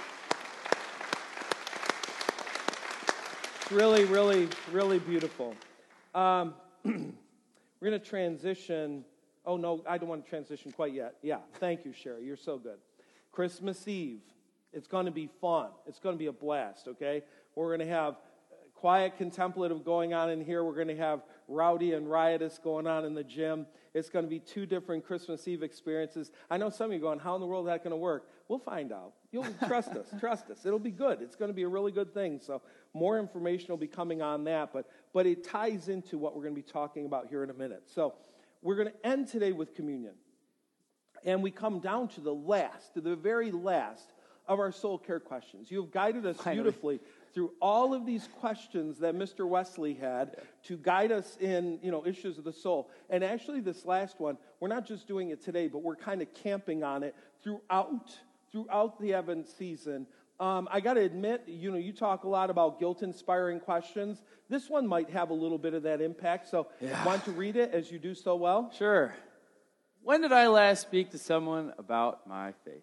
[SPEAKER 1] It's really, really, really beautiful. Um, we're going to transition. Oh, no, I don't want to transition quite yet. Yeah, thank you, Sherry. You're so good. Christmas Eve. It's going to be fun. It's going to be a blast, okay? We're going to have quiet contemplative going on in here. We're going to have rowdy and riotous going on in the gym. It's going to be two different Christmas Eve experiences. I know some of you are going, how in the world is that going to work? We'll find out. You'll trust us. Trust us. It'll be good. It's going to be a really good thing. So more information will be coming on that, but, but it ties into what we're going to be talking about here in a minute. So we're going to end today with communion. And we come down to the last, to the very last of our soul care questions. You have guided us
[SPEAKER 4] Finally.
[SPEAKER 1] beautifully through all of these questions that Mister Wesley had to guide us in, you know, issues of the soul. And actually this last one, we're not just doing it today, but we're kind of camping on it throughout, throughout the Advent season. Um, I got to admit, you know, you talk a lot about guilt-inspiring questions. This one might have a little bit of that impact. So
[SPEAKER 4] Yeah.
[SPEAKER 1] want to read it as you do so well?
[SPEAKER 4] Sure. When did I last speak to someone about my faith?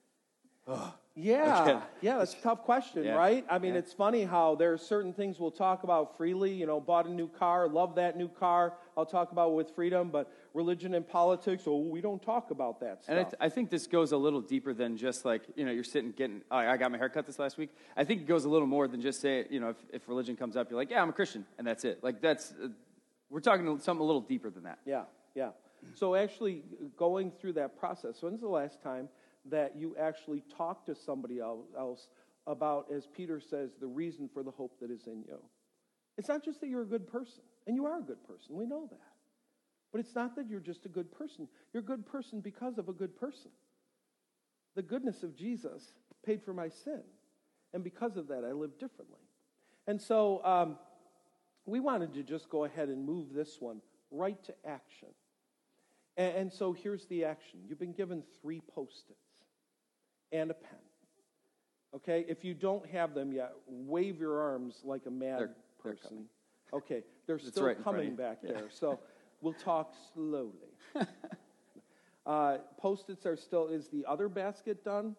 [SPEAKER 1] Yeah,
[SPEAKER 4] Okay.
[SPEAKER 1] yeah, that's a tough question,
[SPEAKER 4] Yeah.
[SPEAKER 1] right? I mean,
[SPEAKER 4] Yeah.
[SPEAKER 1] it's funny how there are certain things we'll talk about freely. You know, bought a new car, love that new car. I'll talk about it with freedom, but religion and politics, oh, we don't talk about that stuff.
[SPEAKER 4] And I, th- I think this goes a little deeper than just like, you know, you're sitting getting, oh, I got my hair cut this last week. I think it goes a little more than just say, you know, if, if religion comes up, you're like, yeah, I'm a Christian, and that's it. Like, that's, uh, we're talking something a little deeper than that.
[SPEAKER 1] Yeah, yeah. So actually going through that process, when's the last time that you actually talked to somebody else about, as Peter says, the reason for the hope that is in you? It's not just that you're a good person, and you are a good person. We know that. But it's not that you're just a good person. You're a good person because of a good person. The goodness of Jesus paid for my sin, and because of that, I live differently. And so um, we wanted to just go ahead and move this one right to action. And, and so here's the action. You've been given three Post-its and a pen. Okay? If you don't have them yet, wave your arms like a mad
[SPEAKER 4] They're- they're
[SPEAKER 1] person.
[SPEAKER 4] coming.
[SPEAKER 1] Okay, they're
[SPEAKER 4] It's
[SPEAKER 1] still
[SPEAKER 4] right in front of
[SPEAKER 1] coming
[SPEAKER 4] you.
[SPEAKER 1] back
[SPEAKER 4] Yeah.
[SPEAKER 1] there. So we'll talk slowly. uh, Post-its are still, is the other basket done?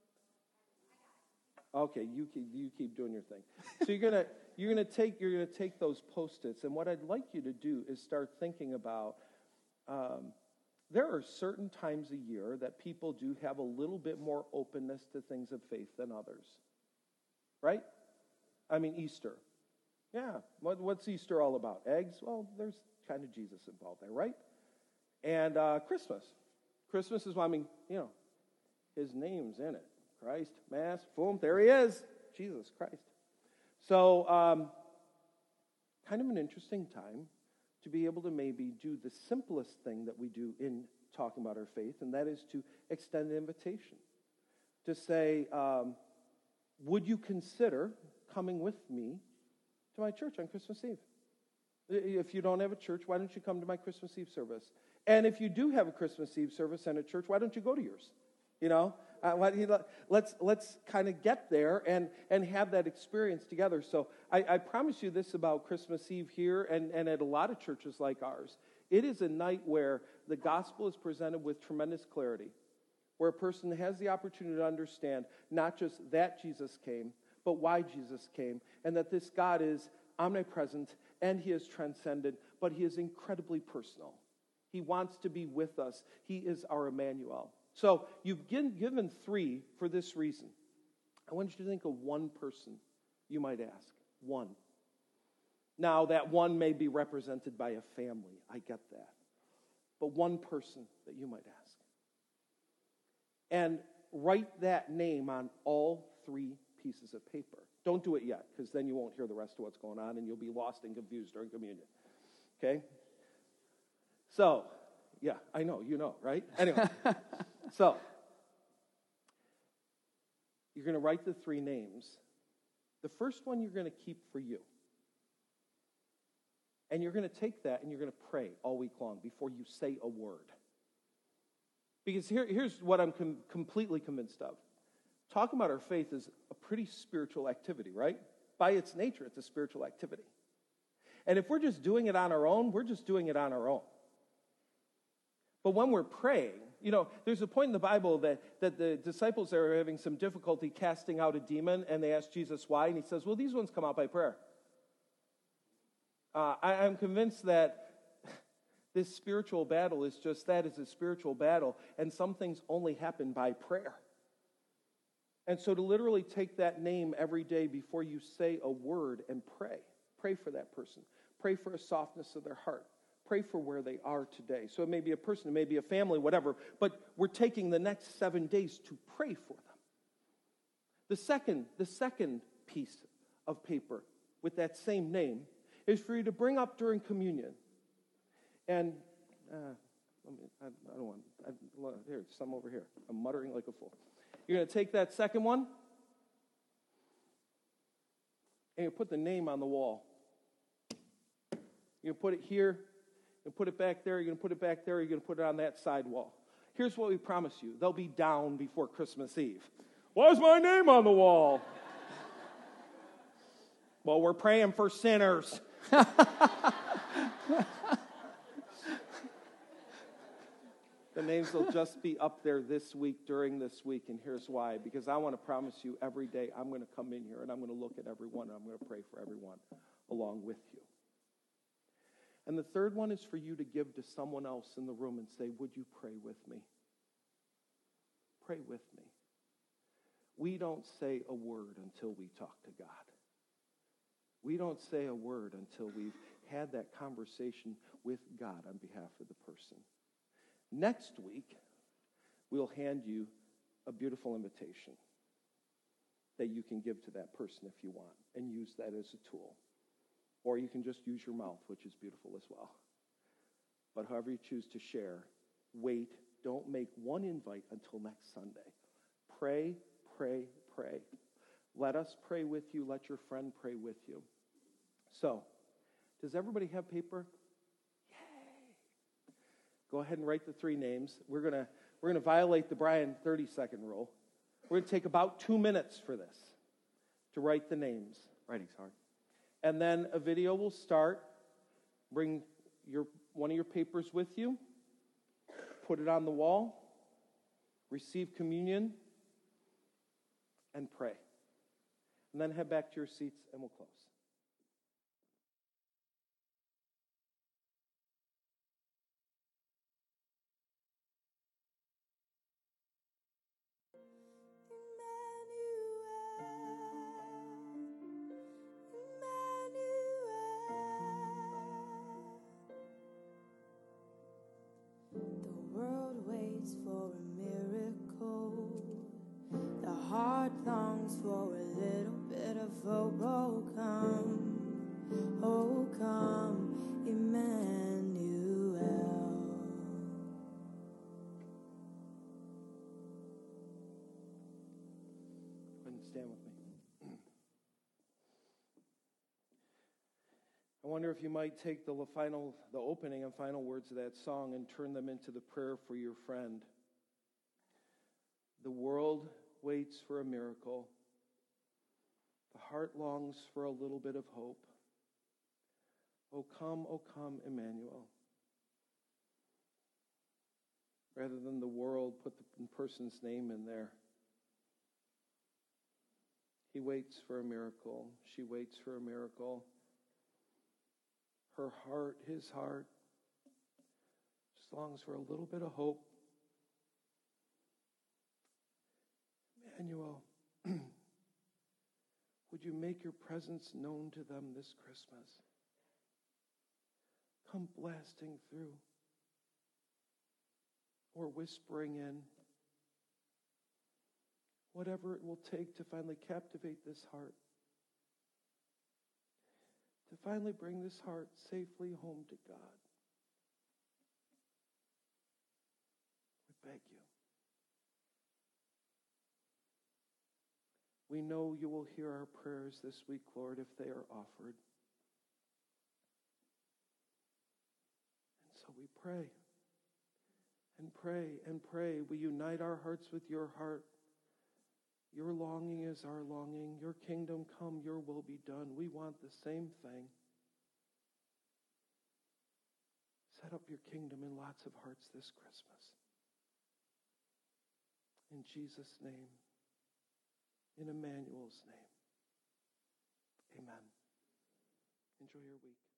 [SPEAKER 1] Okay, you keep, you keep doing your thing. So you're gonna you're gonna take you're gonna take those Post-its, and what I'd like you to do is start thinking about. Um, there are certain times a year that people do have a little bit more openness to things of faith than others, right? I mean, Easter. Yeah, what, what's Easter all about? Eggs? Well, there's kind of Jesus involved there, right? And uh, Christmas. Christmas is, I mean, you know, his name's in it. Christ, Mass, boom, there he is. Jesus Christ. So, um, kind of an interesting time to be able to maybe do the simplest thing that we do in talking about our faith, and that is to extend an invitation. To say, um, would you consider coming with me to my church on Christmas Eve? If you don't have a church, why don't you come to my Christmas Eve service? And if you do have a Christmas Eve service and a church, why don't you go to yours? You know, uh, why, you know, let's let's kind of get there and and have that experience together. So I, I promise you this about Christmas Eve here and, and at a lot of churches like ours. It is a night where the gospel is presented with tremendous clarity, where a person has the opportunity to understand not just that Jesus came, but why Jesus came, and that this God is omnipresent and he is transcendent, but he is incredibly personal. He wants to be with us. He is our Emmanuel. So you've given three for this reason. I want you to think of one person you might ask. One. Now, that one may be represented by a family. I get that. But one person that you might ask. And write that name on all three pieces of paper. Don't do it yet, because then you won't hear the rest of what's going on, and you'll be lost and confused during communion. Okay? So, yeah, I know, you know, right? Anyway, so, you're going to write the three names. The first one you're going to keep for you. And you're going to take that and you're going to pray all week long before you say a word. Because here, here's what I'm com- completely convinced of. Talking about our faith is a pretty spiritual activity, right? By its nature, it's a spiritual activity. And if we're just doing it on our own, we're just doing it on our own. But when we're praying, you know, there's a point in the Bible that, that the disciples are having some difficulty casting out a demon, and they ask Jesus why, and he says, well, these ones come out by prayer. Uh, I, I'm convinced that this spiritual battle is just that, is a spiritual battle, and some things only happen by prayer. And so to literally take that name every day before you say a word and pray. Pray for that person. Pray for a softness of their heart. Pray for where they are today. So it may be a person, it may be a family, whatever, but we're taking the next seven days to pray for them. The second, the second piece of paper with that same name is for you to bring up during communion. And uh, Let me, I, I don't want, I, here, some over here. I'm muttering like a fool. You're going to take that second one, and you put the name on the wall. You're going to put it here, and put it back there, you're going to put it back there, you're going to put it on that side wall. Here's what we promise you. They'll be down before Christmas Eve. Why's my name on the wall? Well, we're praying for sinners. The names will just be up there this week, during this week, and here's why. Because I want to promise you every day I'm going to come in here and I'm going to look at everyone and I'm going to pray for everyone along with you. And the third one is for you to give to someone else in the room and say, would you pray with me? Pray with me. We don't say a word until we talk to God. We don't say a word until we've had that conversation with God on behalf of the person. Next week, we'll hand you a beautiful invitation that you can give to that person if you want and use that as a tool. Or you can just use your mouth, which is beautiful as well. But however you choose to share, wait. Don't make one invite until next Sunday. Pray, pray, pray. Let us pray with you. Let your friend pray with you. So, does everybody have paper? Yay! Go ahead and write the three names. We're gonna we're gonna violate the Brian thirty-second rule. We're gonna take about two minutes for this to write the names. Writing's hard. And then a video will start. Bring your one of your papers with you. Put it on the wall. Receive communion. And pray. And then head back to your seats and we'll close.
[SPEAKER 3] The world waits for a miracle. The heart longs for a little bit of hope. Oh, come, oh, come, Emmanuel.
[SPEAKER 1] Go ahead and stand with me. I wonder if you might take the final, the opening and final words of that song and turn them into the prayer for your friend. The world waits for a miracle. The heart longs for a little bit of hope. Oh, come, oh, come, Emmanuel. Rather than the world, put the person's name in there. He waits for a miracle. She waits for a miracle. Her heart, his heart, just longs for a little bit of hope. Emmanuel, would you make your presence known to them this Christmas? Come blasting through or whispering in. Whatever it will take to finally captivate this heart. To finally bring this heart safely home to God. We beg you. We know you will hear our prayers this week, Lord, if they are offered. And so we pray and pray and pray. We unite our hearts with your heart. Your longing is our longing. Your kingdom come, your will be done. We want the same thing. Set up your kingdom in lots of hearts this Christmas. In Jesus' name. In Emmanuel's name. Amen. Enjoy your week.